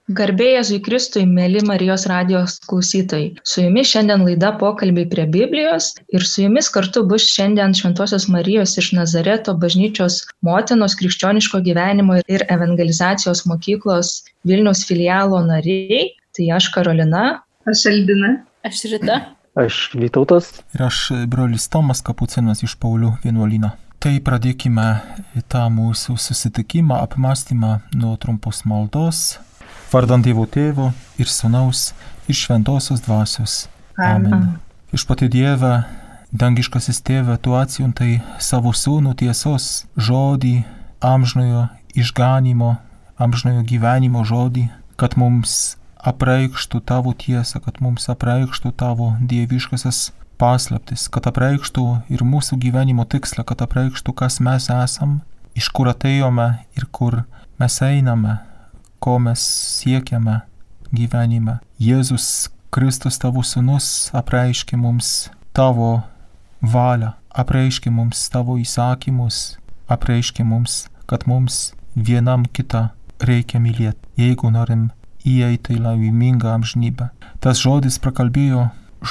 Garbė Jėzui Kristui, mėly Marijos radijos klausytojai. Su jumis šiandien laida Pokalbiai prie Biblijos ir su jumis kartu bus šiandien Šventosios Marijos iš Nazareto bažnyčios motinos krikščioniško gyvenimo ir evangelizacijos mokyklos Vilniaus filialo nariai. Tai aš Karolina. Aš Albina. Aš Rita. Aš Vytautas. Ir aš brolis Tomas Kapucinas iš Paulių vienuolyno. Tai pradėkime tą mūsų susitikimą, apmąstymą nuo trumpos maldos. Vardant Dievo Tėvo ir Sūnaus ir Šventosios Dvasios. Amen. Viešpatie Dieve, dangiškasis Tėve, tu atsiuntai savo Sūnų tiesos žodį, amžinojo išganymo, amžinojo gyvenimo žodį, kad mums apreikštų tavo tiesą, kad mums apreikštų tavo dieviškasias paslaptis, kad apreikštų ir mūsų gyvenimo tikslą, kad apreikštų, kas mes esam, iš kur atėjome ir kur mes einame, ko mes siekiame gyvenime. Jėzus Kristus, tavo Sūnus, apreiškė mums tavo valią, apreiškė mums tavo įsakymus, apreiškė mums, kad mums vienam kitą reikia mylėti, jeigu norim įeiti į laimingą amžinybę. Tas žodis prakalbėjo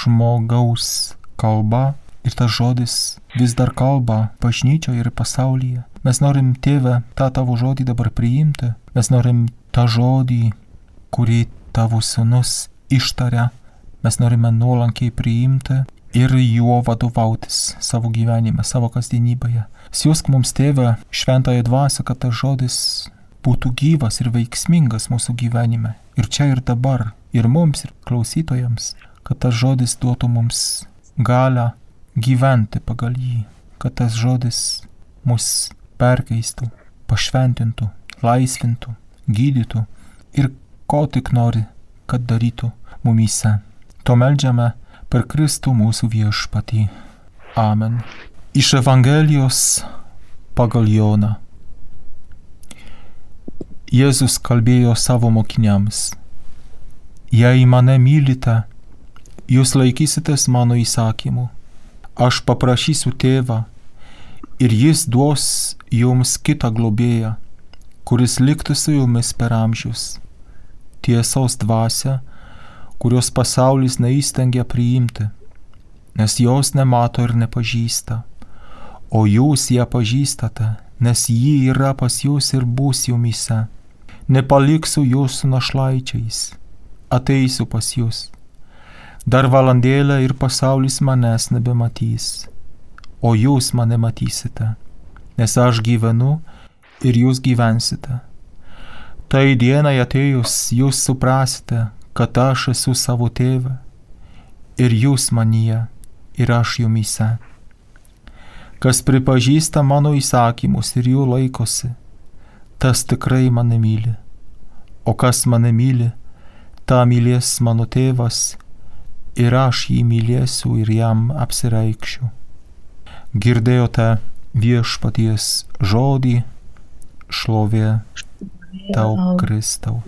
žmogaus kalba ir tas žodis vis dar kalba bažnyčioje ir pasaulyje. Mes norim, Tėve, tą tavo žodį dabar priimti. Mes norim tą žodį, kurį tavo Sūnus ištaria. Mes norime nuolankiai priimti ir juo vadovautis savo gyvenime, savo kasdienybėje. Siųsk mums, Tėve, šventąją dvasią, kad tas žodis būtų gyvas ir veiksmingas mūsų gyvenime. Ir čia ir dabar, ir mums, ir klausytojams, kad tas žodis duotų mums galią gyventi pagal jį, kad tas žodis mus perkeistų, pašventintų, laisvintų, gydytų ir ko tik nori, kad darytų mumyse. To meldžiame per Kristų mūsų viešpatį. Amen. Iš Evangelijos pagal Joną. Jėzus kalbėjo savo mokiniams: Jei mane mylite, jūs laikysitės mano įsakymų. Aš paprašysiu Tėvą ir jis duos jums kitą globėją, kuris liktų su jumis per amžius. Tiesos dvasia, kurios pasaulis neįstengia priimti, nes jos nemato ir nepažįsta. O jūs ją pažįstate, nes ji yra pas jūs ir bus jumyse. Nepaliksiu jūsų našlaičiais, ateisiu pas jūs. Dar valandėlę ir pasaulis manęs nebematys, o jūs mane matysite, nes aš gyvenu ir jūs gyvensite. Tai dienai atėjus jūs suprasite, kad aš esu savo Tėve ir jūs manyje ir aš jumyse. Kas pripažįsta mano įsakymus ir jų laikosi, tas tikrai mane myli. O kas mane myli, tą mylės mano Tėvas ir aš jį mylėsiu ir jam apsireikšiu. Girdėjote viešpaties žodį, šlovė tau, Kristau.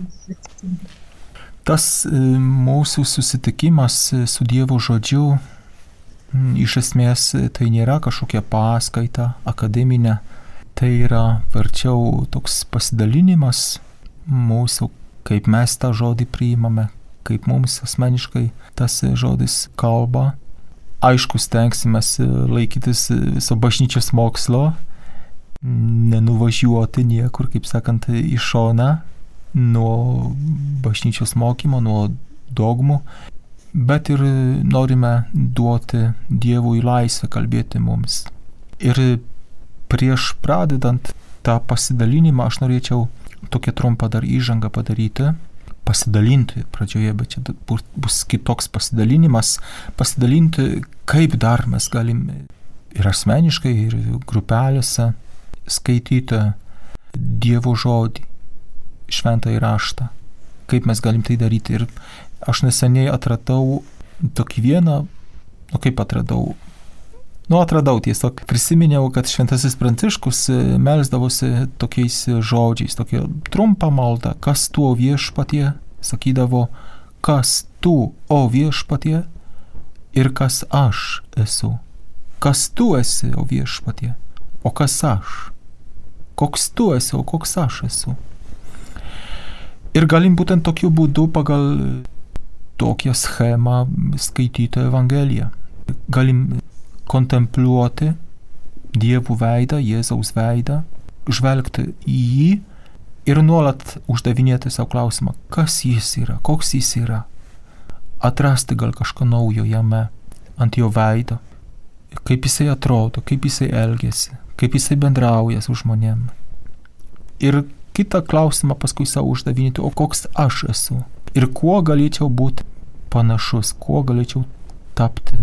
Tas mūsų susitikimas su Dievo žodžiu, iš esmės tai nėra kažkokia paskaita akademinė, tai yra verčiau toks pasidalinimas mūsų, kaip mes tą žodį priimame, kaip mums asmeniškai tas žodis kalba. Aišku, stengsimės laikytis viso bažnyčios mokslo, nenuvažiuoti niekur, kaip sakant, į šoną nuo bažnyčios mokymo, nuo dogmų, bet ir norime duoti Dievui laisvę kalbėti mums. Ir prieš pradedant tą pasidalinimą aš norėčiau tokią trumpą dar įžangą padaryti, pasidalinti pradžioje, bet čia bus kitoks pasidalinimas, pasidalinti, kaip dar mes galim ir asmeniškai, ir grupelėse skaityti Dievo žodį, šventąjį raštą, kaip mes galim tai daryti. Ir aš neseniai atradau tokį vieną, atradau tiesiog, prisiminiau, kad šventasis Pranciškus melsdavosi tokiais žodžiais, tokia trumpa malda: kas tu, o viešpatie, sakydavo, kas tu, o viešpatie, ir kas aš esu. Kas tu esi, o viešpatie, o kas aš. Koks tu esi, o koks aš esu. Ir galim būtent tokiu būdu pagal tokią schemą skaityti Evangeliją. Galim kontempliuoti Dievo veidą, Jėzaus veidą, žvelgti į jį ir nuolat uždavinėti savo klausimą, kas jis yra, koks jis yra. Atrasti gal kažką naujo jame, ant jo veido, kaip jisai atrodo, kaip jisai elgiasi, kaip jisai bendrauja su žmonėm. Ir kitą klausimą paskui savo uždavinėti, o koks aš esu ir kuo galėčiau būti panašus, kuo galėčiau tapti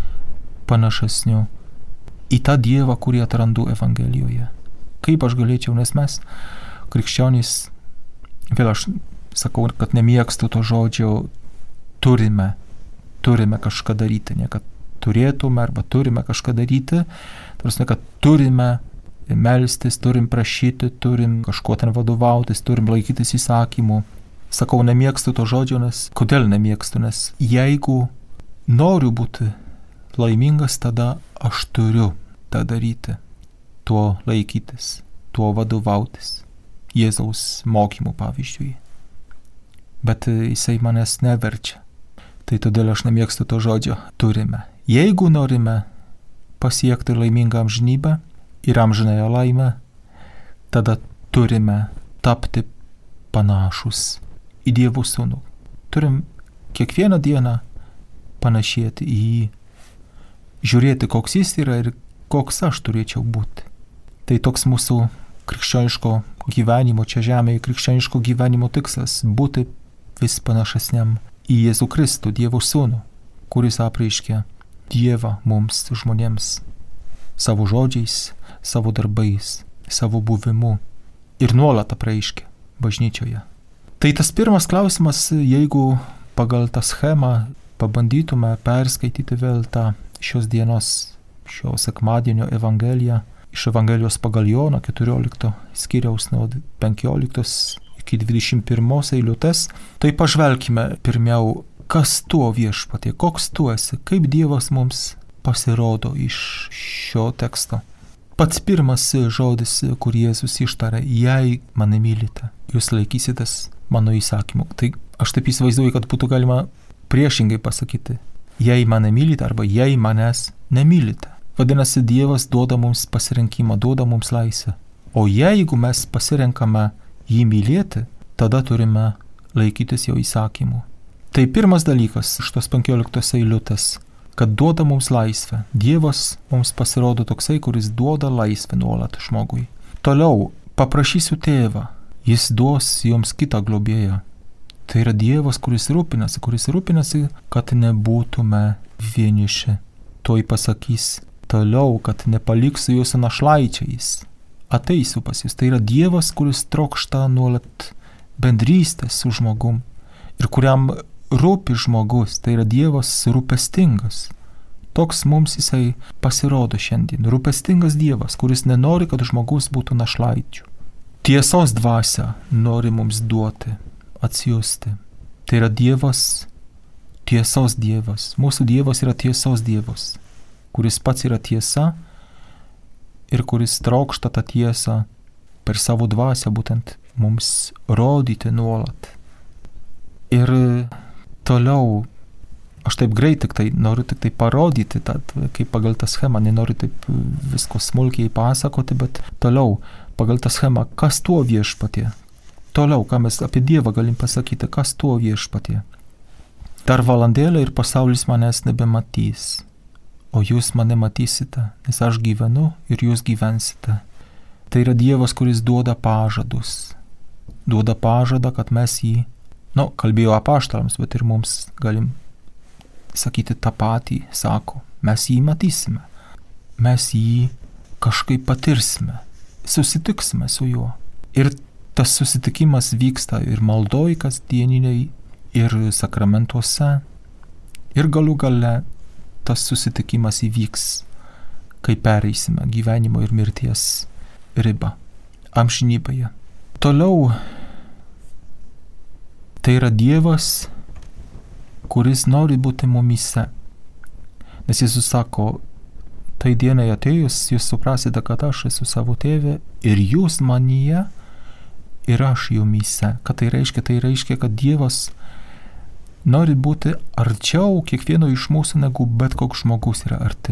panašesniu į tą Dievą, kurį atrandu Evangelijoje. Kaip aš galėčiau, nes mes, krikščionys, vėl aš sakau, kad nemėgstu to žodžio turime kažką daryti, ne kad turėtume arba turime kažką daryti, tarsi, kad turime melstis, turim prašyti, turim kažkuo ten vadovautis, turim laikytis įsakymų. Sakau, nemėgstu to žodžio, nes kodėl nemėgstu, nes jeigu noriu būti laimingas, tada aš turiu tą daryti, tuo laikytis, tuo vadovautis, Jėzaus mokymų pavyzdžiui. Bet jisai manęs neverčia. Tai todėl aš nemėgstu to žodžio turime. Jeigu norime pasiekti laimingą amžinybę ir amžinąją laimę, tada turime tapti panašus į Dievo Sūnų. Turim kiekvieną dieną panašėti į jį, žiūrėti, koks jis yra ir koks aš turėčiau būti. Tai toks mūsų krikščioniško gyvenimo, čia žemėje krikščioniško gyvenimo tikslas - būti vis panašesniam į Jėzų Kristų, Dievo Sūnų, kuris apreiškia Dievą mums, žmonėms, savo žodžiais, savo darbais, savo buvimu ir nuolat apreiškia bažnyčioje. Tai tas pirmas klausimas, jeigu pagal tą schemą pabandytume perskaityti vėl tą šios dienos, šio sekmadienio Evangeliją, iš Evangelijos pagal Joną 14 skyriaus nuo 15 iki 21 eilutės, tai pažvelkime pirmiau, kas tuo Viešpatie, koks tu esi, kaip Dievas mums pasirodo iš šio teksto. Pats pirmas žodis, kur Jėzus ištarė, jei mane mylite, jūs laikysitės mano įsakymų. Tai aš taip įsivaizduoju, kad būtų galima priešingai pasakyti, jei mane mylite arba jei manęs nemylite. Vadinasi, Dievas duoda mums pasirinkimą, duoda mums laisvę. O jeigu mes pasirenkame jį mylėti, tada turime laikytis jo įsakymų. Tai pirmas dalykas iš tos 15 eilutės, kad duoda mums laisvę. Dievas mums pasirodo toksai, kuris duoda laisvę nuolat žmogui. Toliau, paprašysiu tėvą, jis duos jums kitą globėją. Tai yra Dievas, kuris rūpinasi, kad nebūtume vieniši. Toj pasakys toliau, kad nepaliksiu jūsų našlaičiais. Ateisiu pas jūs. Tai yra Dievas, kuris trokšta nuolat bendrystės su žmogum ir kuriam rūpi žmogus. Tai yra Dievas rūpestingas. Toks mums jisai pasirodo šiandien. Rūpestingas Dievas, kuris nenori, kad žmogus būtų našlaičių. Tiesos dvasia nori mums duoti, atsiųsti. Tai yra Dievas, tiesos Dievas. Mūsų Dievas yra tiesos Dievas, kuris pats yra tiesa ir kuris trokšta tą tiesą per savo dvasią būtent mums rodyti nuolat. Ir toliau, aš taip greit noriu tik tai parodyti, kaip pagal tą schemą, nenoriu taip visko smulkiai pasakoti, bet toliau, pagal tą schemą, kas tuo Viešpatie. Toliau, ką mes apie Dievą galim pasakyti, kas tuo Viešpatie. Dar valandėlę ir pasaulis manęs nebematys, o jūs mane matysite, nes aš gyvenu ir jūs gyvensite. Tai yra Dievas, kuris duoda pažadus. Duoda pažadą, kad mes jį, kalbėjo apaštalams, bet ir mums galim sakyti tą patį, sako, mes jį matysime, mes jį kažkaip patirsime, susitiksime su juo. Ir tas susitikimas vyksta ir maldoj kasdieniniai, ir sakramentuose, ir galų gale tas susitikimas įvyks, kai pereisime gyvenimo ir mirties ribą amžinybėje. Toliau, tai yra Dievas, kuris nori būti mumyse. Nes Jėzus sako, tai dienai atėjus, jūs suprasite, kad aš esu savo tėve ir jūs manyje ir aš jumyse. Ką tai reiškia? Tai reiškia, kad Dievas nori būti arčiau kiekvieno iš mūsų, negu bet koks žmogus yra arti.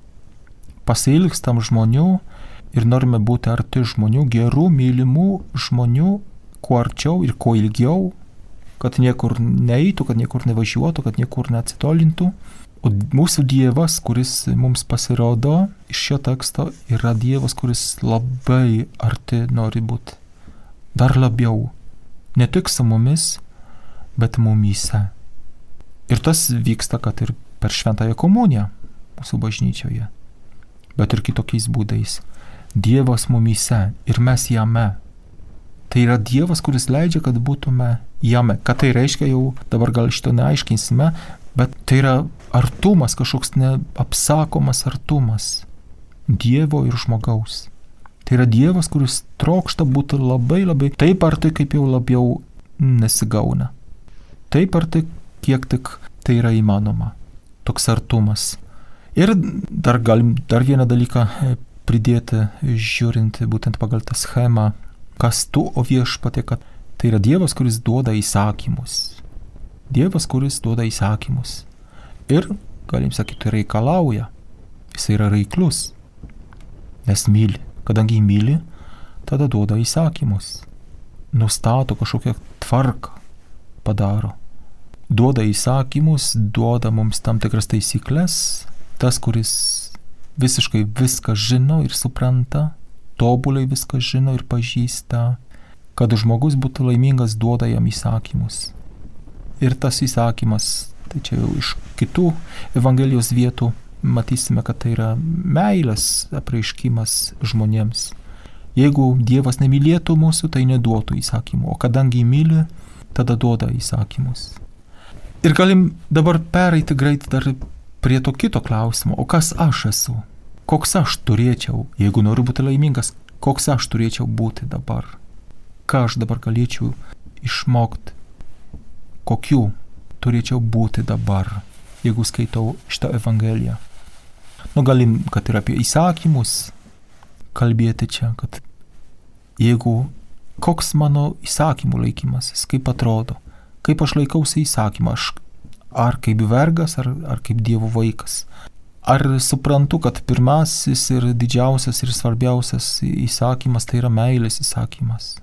Pasiilgstam žmonių ir norime būti arti žmonių, gerų, mylimų žmonių, kuo arčiau ir kuo ilgiau, kad niekur neeitų, kad niekur nevažiuotų, kad niekur neatsitolintų. O mūsų Dievas, kuris mums pasirodo iš šio teksto, yra Dievas, kuris labai arti nori būti. Dar labiau. Ne tik su mumis, bet mumyse. Ir tas vyksta, kad ir per šventąją komuniją mūsų bažnyčioje, bet ir kitokiais būdais. Dievas mumyse ir mes jame. Tai yra Dievas, kuris leidžia, kad būtume jame. Ką tai reiškia, jau dabar gal šito neaiškinsime, bet tai yra artumas, kažkoks neapsakomas artumas Dievo ir žmogaus. Tai yra Dievas, kuris trokšta būti labai, taip arti, kaip jau labiau nesigauna. Taip arti, kiek tik tai yra įmanoma. Toks artumas. Ir galim dar vieną dalyką pridėti, žiūrint būtent pagal tą schemą, kas tu, o Viešpatie, kad tai yra Dievas, kuris duoda įsakymus. Dievas, kuris duoda įsakymus. Ir, galim sakyti, reikalauja. Jis yra reiklus. Nes myli. Kadangi myli, tada duoda įsakymus. Nustato kažkokią tvarką, padaro. Duoda įsakymus, duoda mums tam tikras taisyklės. Tas, kuris visiškai viską žino ir supranta, tobulai viską žino ir pažįsta, kad žmogus būtų laimingas, duoda jam įsakymus. Ir tas įsakymas, tai čia jau iš kitų Evangelijos vietų matysime, kad tai yra meilės apreiškimas žmonėms. Jeigu Dievas nemylėtų mūsų, tai neduotų įsakymų, o kadangi myli, tada duoda įsakymus. Ir galim dabar pereiti greit dar prie to kito klausimo, o kas aš esu? Koks aš turėčiau, jeigu noriu būti laimingas, koks aš turėčiau būti dabar? Ką aš dabar galėčiau išmokti? Kokiu turėčiau būti dabar, jeigu skaitau šitą Evangeliją? Galim, kad ir apie įsakymus kalbėti čia, kad jeigu koks mano įsakymų laikymasis, kaip atrodo, kaip aš laikausi įsakymą, aš ar kaip vergas, ar kaip Dievo vaikas. Ar suprantu, kad pirmasis ir didžiausias ir svarbiausias įsakymas tai yra meilės įsakymas.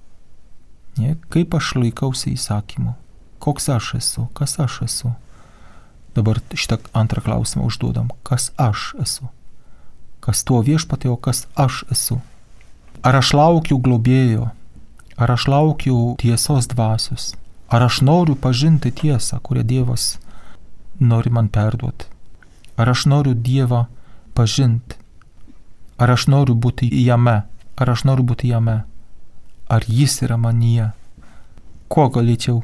Ne? Kaip aš laikausi įsakymų? Koks aš esu? Kas aš esu? Dabar šitą antrą klausimą užduodam. Kas aš esu? Kas tuo Viešpatie, o kas aš esu? Ar aš laukiu globėjo? Ar aš laukiu tiesos dvasios? Ar aš noriu pažinti tiesą, kurią Dievas nori man perduoti? Ar aš noriu Dievą pažinti? Ar aš noriu būti jame? Ar aš noriu būti jame? Ar jis yra manyje? Ko galėčiau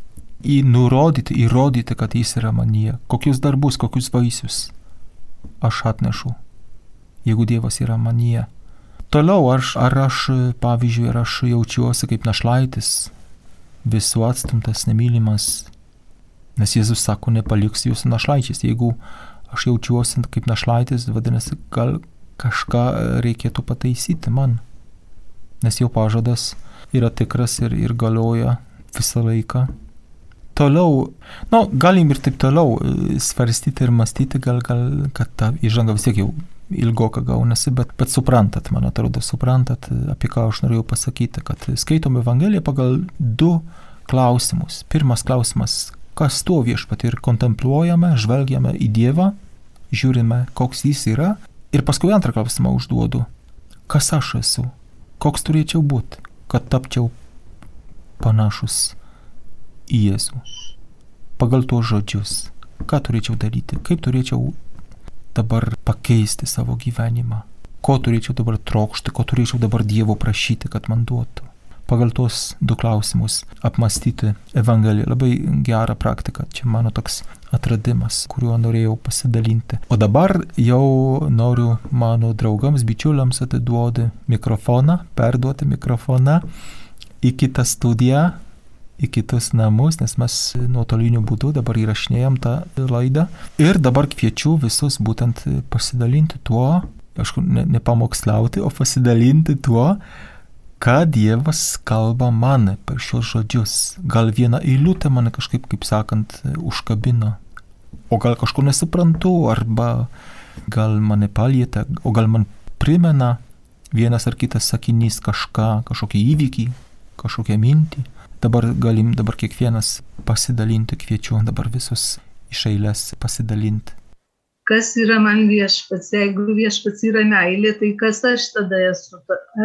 įrodyti, kad jis yra manyje? Kokius darbus, kokius vaisius aš atnešu, jeigu Dievas yra manyje? Toliau, ar aš, pavyzdžiui, ar aš jaučiuosi kaip našlaitis, visų atstumtas, nemylimas, nes Jėzus sako, nepaliks jūsų našlaičiais. Jeigu aš jaučiuosi kaip našlaitis, vadinasi, gal kažką reikėtų pataisyti man, nes jo pažadas yra tikras ir galioja visą laiką. Toliau, galim ir taip toliau svarstyti ir mąstyti, gal kad ta įžanga vis tiek jau ilgoka gaunasi, bet suprantat, man atrodo, apie ką aš norėjau pasakyti, kad skaitom Evangeliją pagal 2 klausimus. Pirmas klausimas, kas tuo Viešpatie, ir kontempliuojame, žvelgiame į Dievą, žiūrime, koks jis yra, ir paskui antrą klausimą užduodu, kas aš esu, koks turėčiau būti, kad tapčiau panašus į Jėzų. Pagal tuos žodžius, ką turėčiau daryti, kaip turėčiau dabar pakeisti savo gyvenimą, ko turėčiau dabar trokšti, ko turėčiau dabar Dievo prašyti, kad man duotų. Pagal tuos 2 klausimus apmąstyti Evangeliją. Labai gera praktika, čia mano toks atradimas, kuriuo norėjau pasidalinti. O dabar jau noriu mano draugams, bičiuliams perduoti mikrofoną į kitą studiją, į kitus namus, nes mes nuotoliniu būdu dabar įrašinėjam tą laidą. Ir dabar kviečiu visus būtent pasidalinti tuo, aišku, ne pamokslauti, o pasidalinti tuo, ką Dievas kalba man per šios žodžius. Gal viena eilutė mane kažkaip, kaip sakant, užkabina. O gal kažko nesuprantu, arba gal mane palietė, o gal man primena vienas ar kitas sakinys kažkokį įvykį, kažkokią mintį. Dabar kiekvienas pasidalinti, kviečiu dabar visus iš eilės pasidalinti. Kas yra man viešpats? Jeigu viešpats yra meilė, tai kas aš tada esu?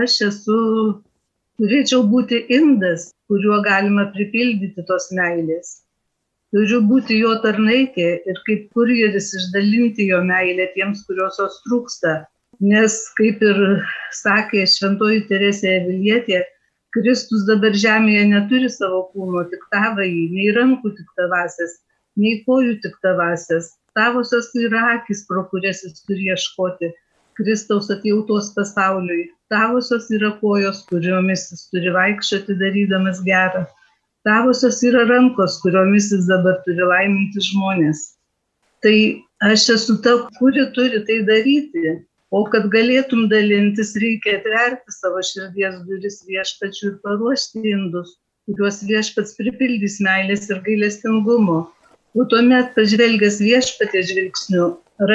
Turėčiau būti indas, kuriuo galima pripildyti tos meilės. Turiu būti jo tarnaitė ir kaip kurjeris išdalinti jo meilę tiems, kurios jos trūksta. Nes, kaip ir sakė šventoji Teresė Avilietė, Kristus dabar žemėje neturi savo kūno, tik tavąjį, nei rankų tik tavasias, nei kojų tik tavasias. Tavosios yra akis, pro kurias jis turi ieškoti Kristaus atjautos pasauliui. Tavosios yra kojos, kuriomis jis turi vaikščioti darydamas gerą. Tavosios yra rankos, kuriomis jis dabar turi laiminti žmonės. Tai aš esu ta, kuri turi tai daryti. O kad galėtum dalintis, reikia atverti savo širdies duris viešpačiui ir paruošti indus, kuriuos viešpats pripildys meilės ir gailestingumo. O tuomet pažvelgęs viešpaties žvilgsniu,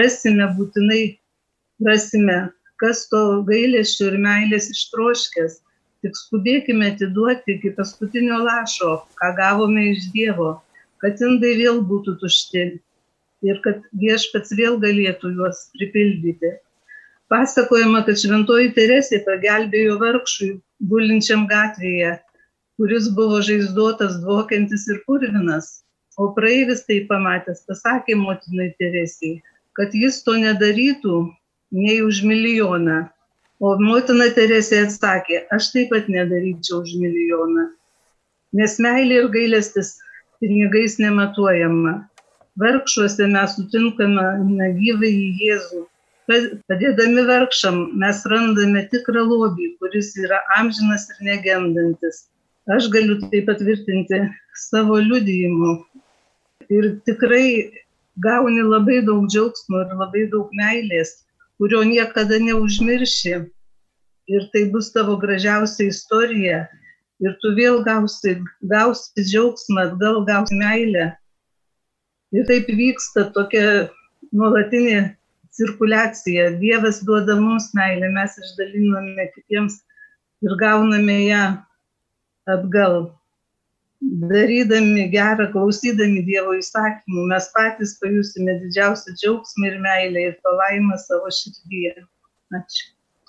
rasime, kas to gailesčio ir meilės ištroškęs. Tik skubėkime atiduoti iki paskutinio lašo, ką gavome iš Dievo, kad indai vėl būtų tušti ir kad viešpats vėl galėtų juos pripildyti. Pasakojama, kad šventoji Teresė pagelbėjo vargšui gulinčiam gatvėje, kuris buvo žaizdotas, dvokiantis ir purvinas. O praeivis tai pamatęs pasakė motinai Teresei, kad jis to nedarytų nei už milijoną. O motina Teresė atsakė, aš taip pat nedaryčiau už milijoną. Nes meilė ir gailestis pinigais nematuojama. Vargšuose mes sutinkame gyvąjį Jėzų. Padėdami vargšam mes randame tikrą lobį, kuris yra amžinas ir negendantis. Aš galiu tai patvirtinti savo liudijimu. Ir tikrai gauni labai daug džiaugsmo ir labai daug meilės, kurio niekada neužmirši. Ir tai bus tavo gražiausia istorija. Ir tu vėl gausi džiaugsmą, atgal gausi meilę. Ir taip vyksta tokia nuolatinė cirkuliacija. Dievas duoda mums meilę, mes išdaliname kitiems ir gauname ją atgal. Darydami gerą, klausydami Dievo įsakymų, mes patys pajusime didžiausią džiaugsmą ir meilę ir palaimą savo širdyje. Ačiū.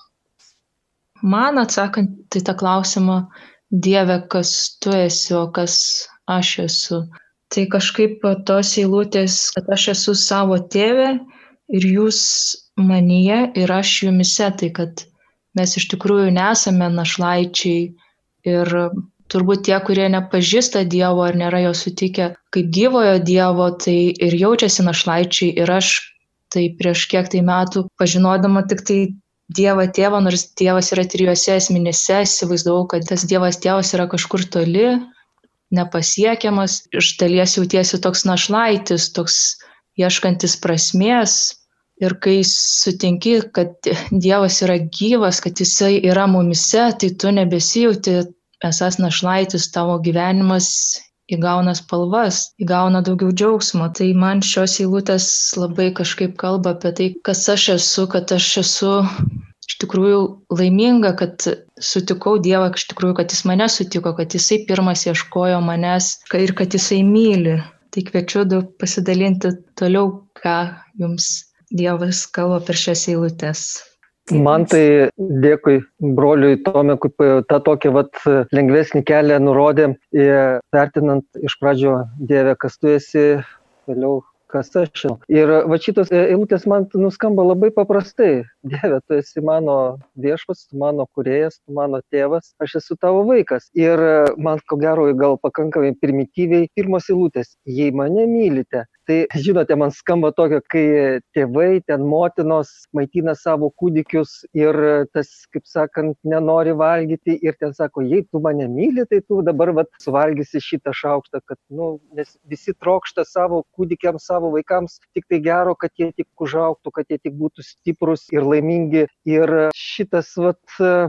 Man atsakant į tą klausimą, Dieve, kas tu esi, o kas aš esu, tai kažkaip tos eilutės, kad aš esu savo tėve ir jūs manyje ir aš jumise, tai kad mes iš tikrųjų nesame našlaičiai ir turbūt tie, kurie nepažįsta Dievo ar nėra jo sutikę kaip gyvojo Dievo, tai ir jaučiasi našlaičiai. Ir aš tai prieš kiek tai metų, pažinodama tik tai Dievą tėvą, nors Dievas yra trijuose asmenyse, įsivaizdavau, kad tas Dievas tėvas yra kažkur toli, nepasiekiamas. Iš dalies jautiesi toks našlaitis, toks ieškantis prasmės. Ir kai sutinki, kad Dievas yra gyvas, kad jisai yra mumise, tai tu nebesijauti esas našlaitis, tavo gyvenimas įgauna spalvas, įgauna daugiau džiaugsmo. Tai man šios eilutės labai kažkaip kalba apie tai, kas aš esu, kad aš esu iš tikrųjų laiminga, kad sutikau Dievą, iš tikrųjų, kad jis mane sutiko, kad jisai pirmas ieškojo manęs ir kad jisai myli. Tai kviečiu pasidalinti toliau, ką jums Dievas kalba per šias eilutės. Man tai dėkui broliui Tomekui, tą tokį lengvesnį kelią nurodė, vertinant iš pradžio Dieve, kas tu esi, vėliau kas aš esu. Ir šitos eilutės man nuskamba labai paprastai. Dieve, tu esi mano viešpats, tu mano kūrėjas, tu mano tėvas, aš esu tavo vaikas. Ir man ko gero gal pakankamai primityviai pirmos eilutės, jei mane mylite. Tai, žinote, man skamba tokio, kai tėvai, ten motinos maitina savo kūdikius ir tas, kaip sakant, nenori valgyti ir ten sako, jei tu mane myli, tai tu dabar suvalgysi šitą šaukštą, kad, nes visi trokšta savo kūdikiams, savo vaikams tik tai gero, kad jie tik užaugtų, kad jie tik būtų stiprus ir laimingi. Ir šitas,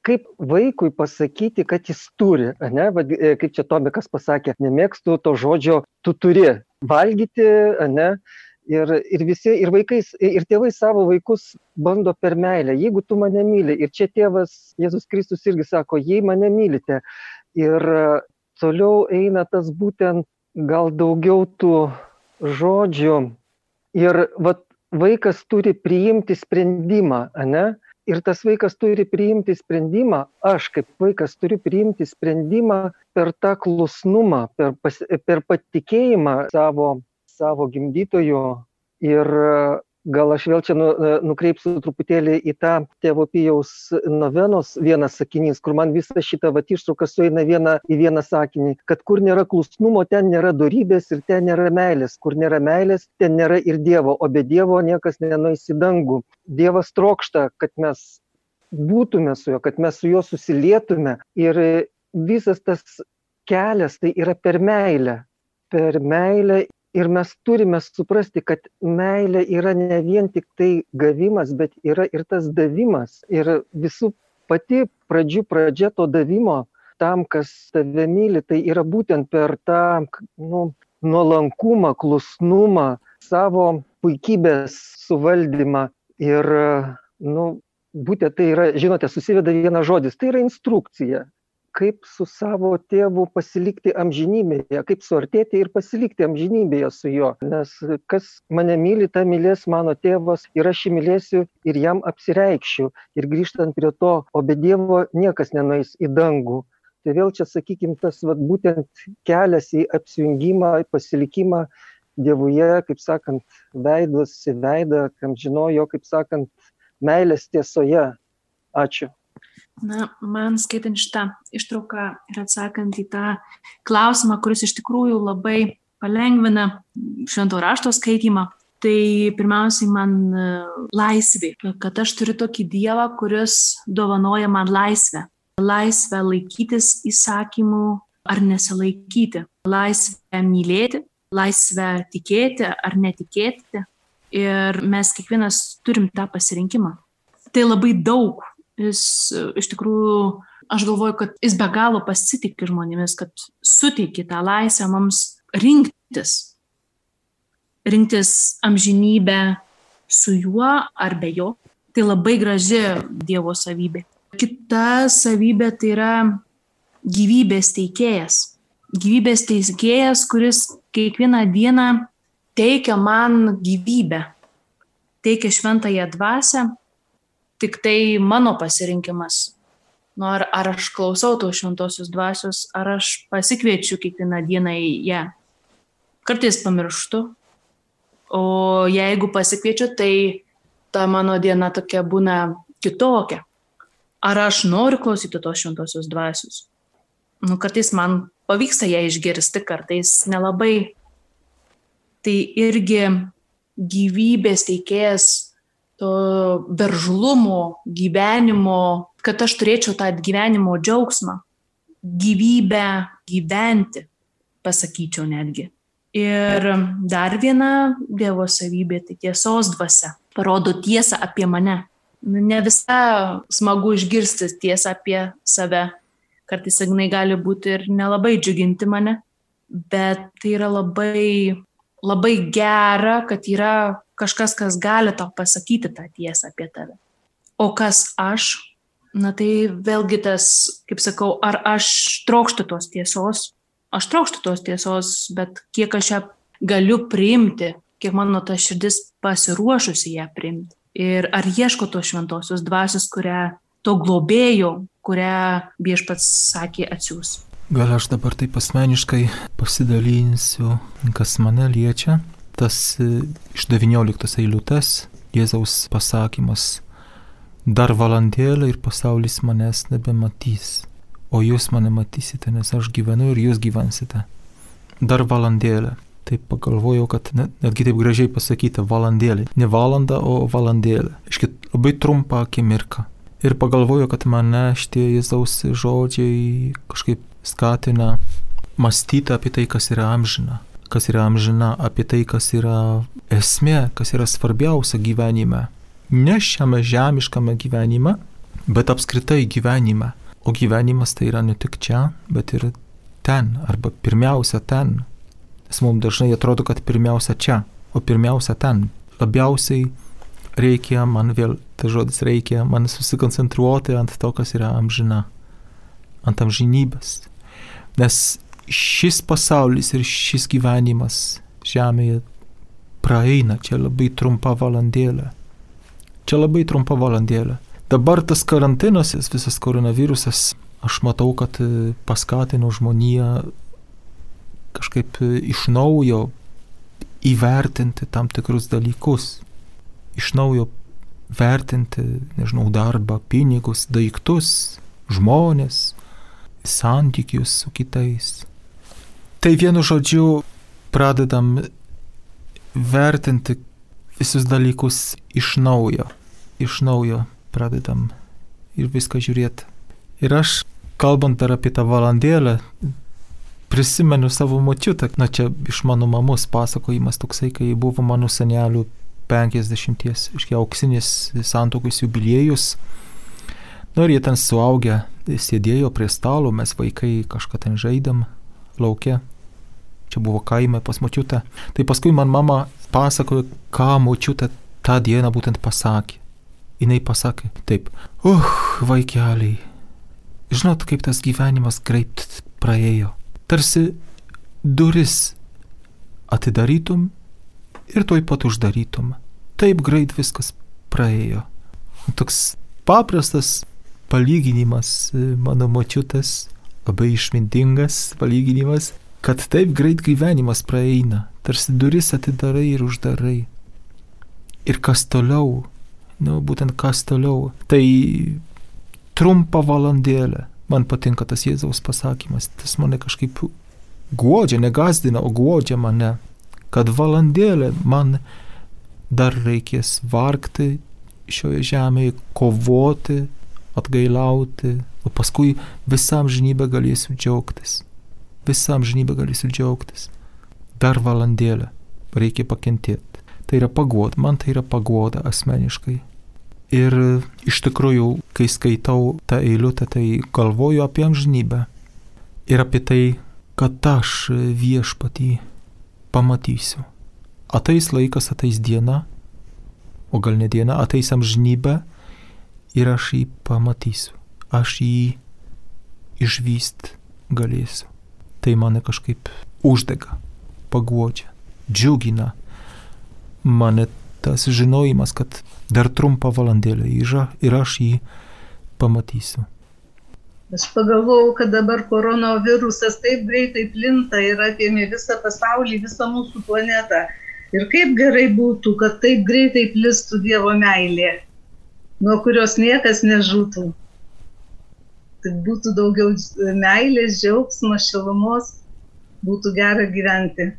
kaip vaikui pasakyti, kad jis turi, ne? Kaip čia Tomikas pasakė, nemėgstu to žodžio, tu turi valgyti, ne? Ir visi, ir vaikais, ir tėvai savo vaikus bando per meilę. Jeigu tu mane myli, ir čia tėvas Jėzus Kristus irgi sako, jei mane mylite. Ir toliau eina tas būtent gal daugiau tų žodžių. Ir vaikas turi priimti sprendimą, ne? Ir tas vaikas turi priimti sprendimą, aš kaip vaikas turiu priimti sprendimą per tą klusnumą, per patikėjimą savo gimdytojo. Ir gal aš vėl čia nukreipsiu truputėlį į tą tėvo Pijaus novenos vienas sakinys, kur man visą šitą ištrauką sueina į vieną sakinį, kad kur nėra klusnumo, ten nėra dorybės ir ten nėra meilės. Kur nėra meilės, ten nėra ir Dievo, o be Dievo niekas nenueis į dangų. Dievas trokšta, kad mes būtume su juo, kad mes su juo susilietume. Ir visas tas kelias tai yra per meilę. Per meilę. Ir mes turime suprasti, kad meilė yra ne vien tik tai gavimas, bet yra ir tas davimas. Ir visų pati pradžia to davimo tam, kas tave myli, tai yra būtent per tą nuolankumą, klusnumą, savo puikybės suvaldymą. Ir būtent tai yra, žinote, susiveda vienas žodis, tai yra instrukcija. Kaip su savo tėvu pasilikti amžinybėje, kaip suartėti ir pasilikti amžinybėje su juo. Nes kas mane myli, tą mylės mano tėvas ir aš jį mylėsiu ir jam apsireikšiu. Ir grįžtant prie to, o be Dievo niekas nenueis į dangų. Tai vėl čia, sakykime, tas būtent kelias į apsijungimą, pasilikimą Dievuje, kaip sakant, veidas į veidą, kam žinojo, kaip sakant, meilės tiesoje. Ačiū. Na, man skaitant šitą ištrauką ir atsakant į tą klausimą, kuris iš tikrųjų labai palengvina švento rašto skaitymą, tai pirmiausiai man laisvė, kad aš turiu tokį Dievą, kuris dovanoja man laisvę. Laisvę laikytis įsakymų ar nesilaikyti. Laisvę mylėti, laisvę tikėti ar netikėti. Ir mes kiekvienas turim tą pasirinkimą. Tai labai daug. Jis iš tikrųjų, aš galvoju, kad jis be galo pasitikė žmonėmis, kad suteikė tą laisvę mums rinktis. Rinktis amžinybę su juo ar be jo. Tai labai graži Dievo savybė. Kita savybė tai yra gyvybės teikėjas. Gyvybės teikėjas, kuris kiekvieną dieną teikia man gyvybę. Teikia šventąją dvasią. Tik tai mano pasirinkimas. Ar aš klausau tos šventosios dvasios, ar aš pasikviečiu kiekvieną dieną į ją. Kartais pamirštu, o jeigu pasikviečiu, tai ta mano diena tokia būna kitokia. Ar aš noriu klausyti tos šventosios dvasios? Kartais man pavyksta ją išgirsti, kartais nelabai. Tai irgi gyvybės teikėjas, to veržlumo, gyvenimo, kad aš turėčiau tą gyvenimo džiaugsmą, gyvybę gyventi, pasakyčiau netgi. Ir dar viena Dievo savybė, tai tiesos dvasia, parodo tiesą apie mane. Ne visą smagu išgirsti tiesą apie save, kartais jinai gali būti ir nelabai džiuginti mane, bet tai yra labai gera, kad yra kažkas, kas gali tau pasakyti tą tiesą apie tave. O kas aš? Tai vėlgi tas, kaip sakau, ar aš trokštu tos tiesos? Aš trokštu tos tiesos, bet kiek aš ją galiu priimti, kiek mano ta širdis pasiruošusi ją priimti. Ir ar ieško tos šventosios dvasios, to globėjo, kurią Viešpats sakė atsiųs. Gal aš dabar taip asmeniškai pasidalinsiu, kas mane liečia. Tas iš 19 eilutės Jėzaus pasakymas: dar valandėlę ir pasaulis manęs nebematys, o jūs mane matysite, nes aš gyvenu ir jūs gyvensite. Dar valandėlę. Taip pagalvojau, kad netgi taip gražiai pasakyta valandėlė. Ne valanda, o valandėlė. Labai trumpą akimirką. Ir pagalvojau, kad mane šitie Jėzaus žodžiai kažkaip skatina mąstyti apie tai, kas yra amžina. Kas yra amžina, apie tai, kas yra esmė, kas yra svarbiausia gyvenime. Ne šiame žemiškame gyvenime, bet apskritai gyvenime. O gyvenimas tai yra ne tik čia, bet ir ten, arba pirmiausia ten. Nes mums dažnai atrodo, kad pirmiausia čia, o pirmiausia ten. Labiausiai reikia man vėl, tas žodis reikia man susikoncentruoti ant to, kas yra amžina, ant amžinybės. Nes šis pasaulis ir šis gyvenimas žemėje praeina, čia labai trumpa valandėlė. Dabar tas karantinas, visas koronavirusas, aš matau, kad paskatino žmoniją kažkaip iš naujo įvertinti tam tikrus dalykus. Iš naujo vertinti, darbą, pinigus, daiktus, žmonės, santykius su kitais. Tai vienu žodžiu pradedam vertinti visus dalykus iš naujo pradedam ir viską žiūrėti. Ir aš, kalbant dar apie tą valandėlę, prisimenu savo močiutę. Čia iš mano mamos pasakojimas toksai, kai buvo mano senelių 50, auksinis santuokos jubiliejus. Ir jie ten suaugę sėdėjo prie stalo, mes vaikai kažką ten žaidėm lauke. Čia buvo kaime pas močiutę. Tai paskui man mama pasakojo, ką močiutė tą dieną būtent pasakė. Jinai pasakė taip: vaikeliai, žinot, kaip tas gyvenimas greit praėjo. Tarsi duris atidarytum ir tuoj pat uždarytum. Taip greit viskas praėjo. Toks paprastas palyginimas mano močiutės, labai išmintingas palyginimas, kad taip greit gyvenimas praeina. Tarsi duris atidarai ir uždarai. Ir kas toliau? Būtent kas toliau. Tai trumpa valandėlė. Man patinka tas Jėzaus pasakymas. Tas mane kažkaip guodžia, negazdina, o guodžia mane. Kad valandėlė man dar reikės vargti šioje žemėje, kovoti, atgailauti, o paskui visą amžinybę galėsiu džiaugtis. Dar valandėlę reikia pakentėti. Tai yra paguoda, man tai yra paguoda asmeniškai. Ir iš tikrųjų, kai skaitau tą eilutę, tai galvoju apie amžinybę. Ir apie tai, kad aš Viešpatį pamatysiu. Ateis laikas, ateis diena, o gal ne diena, ateis amžinybė ir aš jį pamatysiu. Aš jį išvyst galėsiu. Tai mane kažkaip uždega, paguodžia, džiugina. Mane tas žinojimas, kad dar trumpa valandėlė ir aš jį pamatysiu. Aš pagalvojau, kad dabar koronavirusas taip greitai plinta ir apėmė visą pasaulį, visą mūsų planetą. Ir kaip gerai būtų, kad taip greitai plistų Dievo meilė, nuo kurios niekas nežūtų. Tik būtų daugiau meilės, džiaugsmo, šilumos, būtų gera gyventi.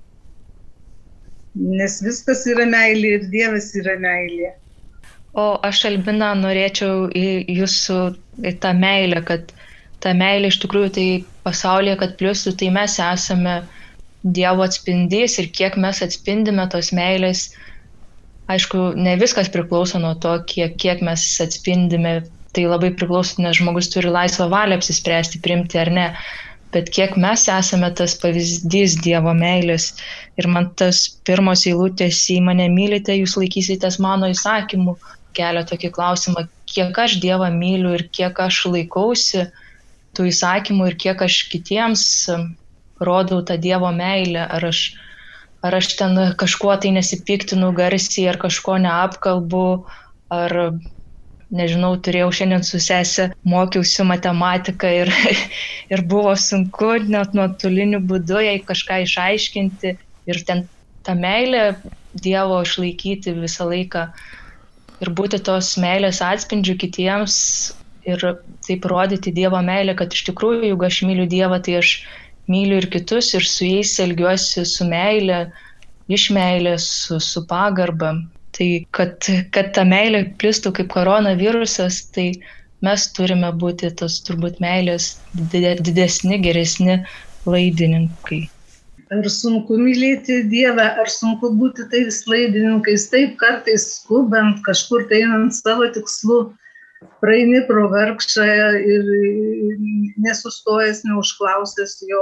Nes viskas yra meilė ir Dievas yra meilė. O aš, Albina, norėčiau į jūsų tą meilę, kad ta meilė iš tikrųjų tai pasaulyje, kad pliustų, tai mes esame Dievo atspindys ir kiek mes atspindime tos meilės. Aišku, ne viskas priklauso nuo to, kiek mes atspindime. Tai labai priklauso, nes žmogus turi laisvą valią apsispręsti, priimti ar ne. Bet kiek mes esame tas pavyzdys Dievo meilės. Ir man tas pirmos eilutės: į mane mylite, jūs laikysitės mano įsakymų, kelia tokį klausimą, kiek aš Dievą myliu ir kiek aš laikausi tų įsakymų ir kiek aš kitiems rodau tą Dievo meilę. Ar aš ten kažkuo tai nesipiktinu garsiai, ar kažko neapkalbu, ar nežinau, turėjau šiandien su sese, mokiausi matematiką ir buvo sunku net nuotoliniu būdu jai kažką išaiškinti ir ten tą meilę Dievo išlaikyti visą laiką ir būti tos meilės atspindžių kitiems ir taip rodyti Dievo meilę, kad iš tikrųjų, jeigu aš myliu Dievą, tai aš myliu ir kitus ir su jais elgiuosi su meilė, iš meilės, su pagarba. Tai kad ta meilė plistų kaip koronavirusas, tai mes turime būti tos turbūt meilės didesni, geresni laidininkai. Ar sunku mylėti Dievą, ar sunku būti tais laidininkais, taip kartais skubant, kažkur tai einant savo tikslu, praeini pro vargšą ir nesustojęs, neužklausęs jo,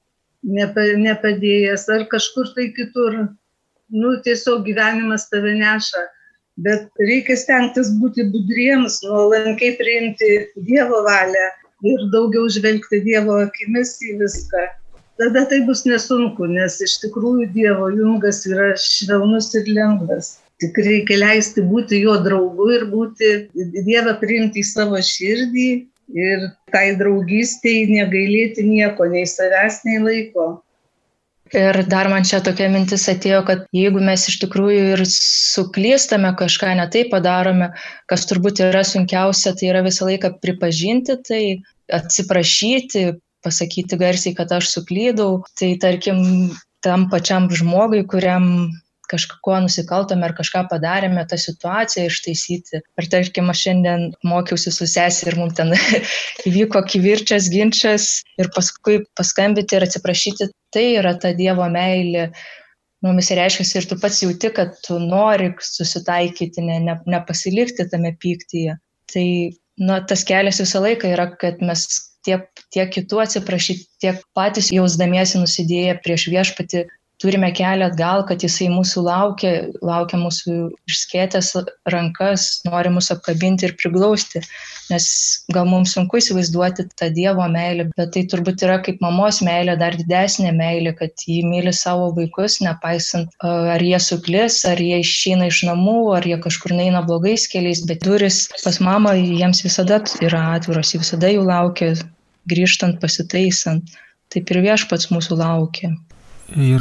nepadėjęs ar kažkur tai kitur. Tiesiog gyvenimas tave neša. Bet reikia stengtis būti budriems, nuolankiai priimti Dievo valią ir daugiau žvelgti Dievo akimis į viską. Tada tai bus nesunku, nes iš tikrųjų Dievo jungas yra švelnus ir lengvas. Tik reikia leisti būti jo draugu ir būti Dievą priimti į savo širdį ir tai draugystei negailėti nieko, nei savęs, nei laiko. Ir dar man čia tokia mintis atėjo, kad jeigu mes iš tikrųjų ir suklystame kažką, ne taip padarome, kas turbūt yra sunkiausia, tai yra visą laiką pripažinti, tai atsiprašyti, pasakyti garsiai, kad aš suklydau, tai tarkim tam pačiam žmogui, kuriam kažko nusikaltome ar kažką padarėme, tą situaciją ištaisyti. Ar tarkim, aš šiandien mokiausi su sesė ir mums ten įvyko kivirčas, ginčas ir paskui paskambinti ir atsiprašyti, tai yra ta Dievo meilė. Mums reiškia, ir tu pats jauti, kad tu nori susitaikyti, nepasilikti tame pyktyje. Tai tas kelias visą laiką yra, kad mes tiek kitų atsiprašyti, tiek patys jausdamiesi nusidėję prieš viešpatį, turime kelią atgal, kad jisai mūsų laukia mūsų išskėtęs rankas, nori mūsų apkabinti ir priglausti. Nes gal mums sunku įsivaizduoti tą Dievo meilę, bet tai turbūt yra kaip mamos meilė, dar didesnė meilė, kad ji myli savo vaikus, nepaisant ar jie suklys, ar jie išeina iš namų, ar jie kažkur neina blogais keliais, bet duris pas mamą jiems visada yra atviros, jie visada jų laukia, grįžtant, pasitaisant. Taip ir viešpats mūsų laukia. Ir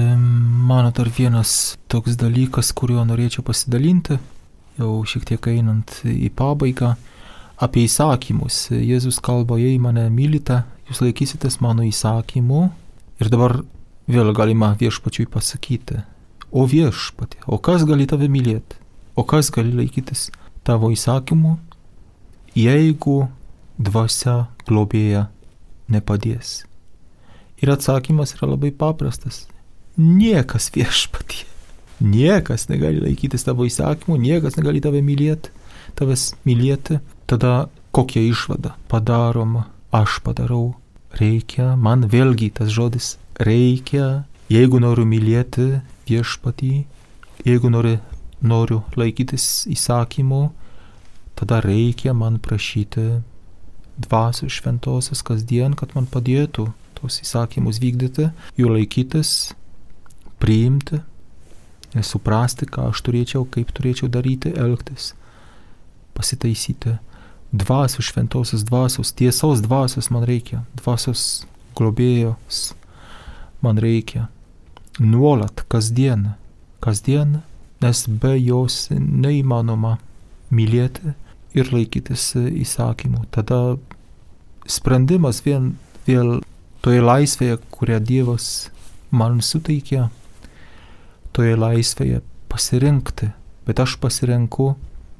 mano dar vienas toks dalykas, kuriuo norėčiau pasidalinti, jau šiek tiek einant į pabaigą, apie įsakymus. Jėzus kalba, jei mane mylite, jūs laikysitės mano įsakymų. Ir dabar vėl galima viešpačiui pasakyti, o viešpatė, o kas gali tave mylėti, o kas gali laikytis tavo įsakymų, jeigu dvasia globėja nepadės. Ir atsakymas yra labai paprastas. Niekas viešpatie. Niekas negali laikytis tavo įsakymų, niekas negali tave mylėti, tavęs mylėti. Tada kokia išvada padaroma? Aš padarau. Reikia, man vėlgi tas žodis reikia. Jeigu noriu mylėti viešpatį, jeigu noriu laikytis įsakymų, tada reikia man prašyti dvasios šventosios kasdien, kad man padėtų tos įsakymus vykdyti, jų laikytis, priimti, suprasti, ką aš turėčiau, kaip turėčiau daryti, elgtis, pasitaisyti. Dvasios šventosios dvasios, tiesos dvasios man reikia, dvasios globėjos man reikia. Nuolat, kasdien, nes be jos neįmanoma mylėti ir laikytis įsakymų. Tada sprendimas vėl toje laisvėje, kurią Dievas man suteikė, toje laisvėje pasirinkti, bet aš pasirenku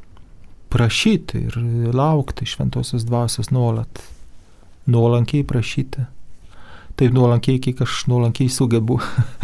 prašyti ir laukti šventosios dvasios nuolat, nuolankiai prašyti. Taip nuolankiai, kiek aš nuolankiai sugebu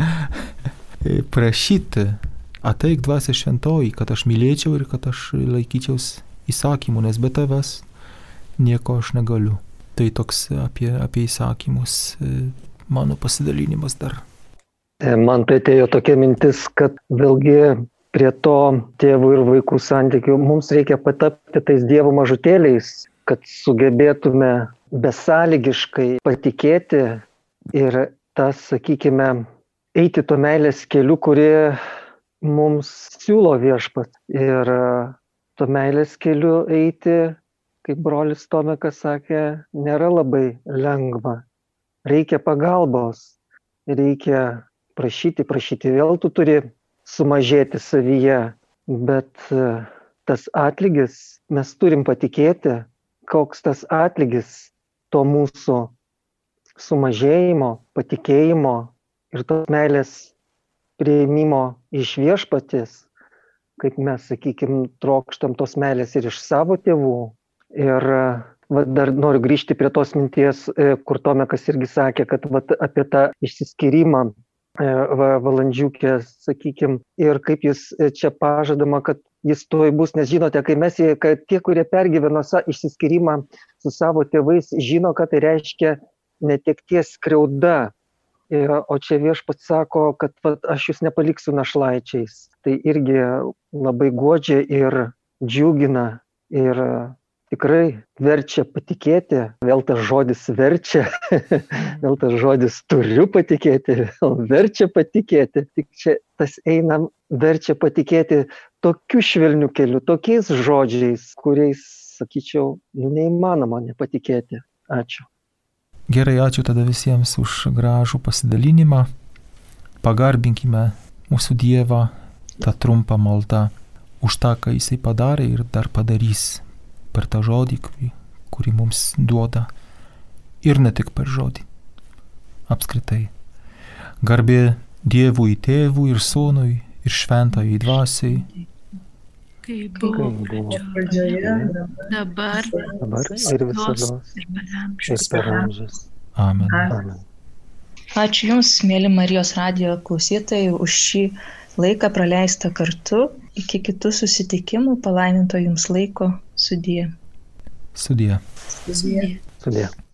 prašyti, ateik dvasia šventoji, kad aš mylėčiau ir kad aš laikyčiaus įsakymų, nes be tavęs nieko aš negaliu. Tai toks apie įsakymus mano pasidalinimas dar. Man tai atėjo tokia mintis, kad vėlgi prie to tėvų ir vaikų santykių mums reikia patapti tais Dievo mažutėliais, kad sugebėtume besąlygiškai patikėti ir tas, sakykime, eiti to meilės keliu, kurį mums siūlo viešpats. Ir to meilės keliu eiti, kaip brolis Tomekas sakė, nėra labai lengva. Reikia pagalbos, reikia prašyti, vėl tu turi sumažėti savyje, bet tas atlygis, mes turim patikėti, koks tas atlygis to mūsų sumažėjimo, patikėjimo ir tos meilės priėmimo iš viešpaties, kaip mes, sakykime, trokštam tos meilės ir iš savo tėvų. Ir dar noriu grįžti prie tos minties, kur Tomekas irgi sakė, kad apie tą išsiskyrimą valandžiukė, sakykime, ir kaip jis čia pažadama, kad jis tuoj bus, nes žinote, kai mes, kad tie, kurie pergyveno išsiskyrimą su savo tėvais, žino, kad tai reiškia netekties skriauda. O čia Viešpats sako, kad aš jūs nepaliksiu našlaičiais. Tai irgi labai guodžia ir džiugina ir tikrai verčia patikėti. Vėl tas žodis verčia, vėl tas žodis turiu patikėti, vėl verčia patikėti. Tik čia tas einam, verčia patikėti tokiu švelniu keliu, tokiais žodžiais, kuriais, sakyčiau, neįmanoma nepatikėti. Ačiū. Gerai, ačiū tada visiems už gražų pasidalinimą. Pagarbinkime mūsų Dievą tą trumpą maldą už tą, ką Jisai padarė ir dar padarys per tą žodį, kurį mums duoda. Ir ne tik per žodį. Apskritai. Garbė Dievui Tėvui ir Sūnui ir Šventajai Dvasiai. Kaip buvo pradžioje, dabar ir visados, ir per amžius. Amen. Amen. Ačiū Jums, mėly Marijos radijo klausytojai, už šį laiką praleistą kartu. Iki kitų susitikimų, palaiminto Jums laiko. Sudie. Sudie. Sudie.